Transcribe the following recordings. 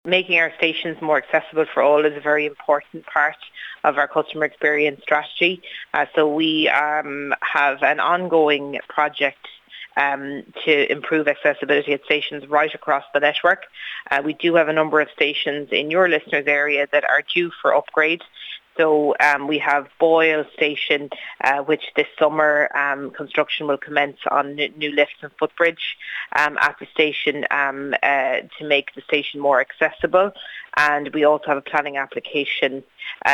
Making our stations more accessible for all is a very important part of our customer experience strategy. So we have an ongoing project to improve accessibility at stations right across the network. We do have a number of stations in your listeners' area that are due for upgrade. So we have Boyle Station, which this summer construction will commence on new lifts and footbridge at the station to make the station more accessible. And we also have a planning application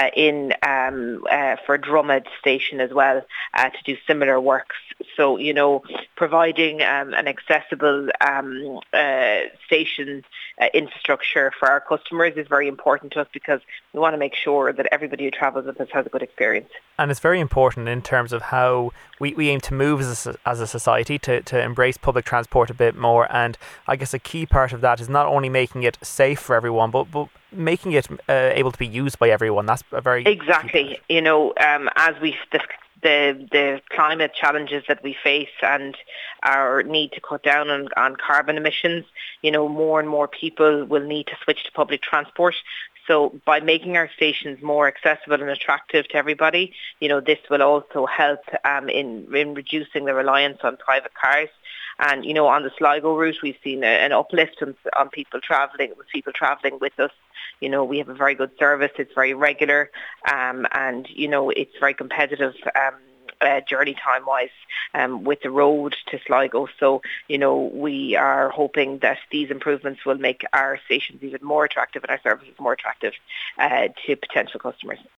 for Drummond Station as well to do similar works. So, providing an accessible station infrastructure for our customers is very important to us because we want to make sure that everybody who travels with us has a good experience. And it's very important in terms of how we aim to move as a society to embrace public transport a bit more. And I guess a key part of that is not only making it safe for everyone, but making it able to be used by everyone. That's a very exactly. As the climate challenges that we face and our need to cut down on carbon emissions, more and more people will need to switch to public transport. So by making our stations more accessible and attractive to everybody, this will also help in reducing the reliance on private cars. And, on the Sligo route, we've seen an uplift on people travelling with us. We have a very good service. It's very regular. And, it's very competitive journey time-wise with the road to Sligo. So, we are hoping that these improvements will make our stations even more attractive and our services more attractive to potential customers.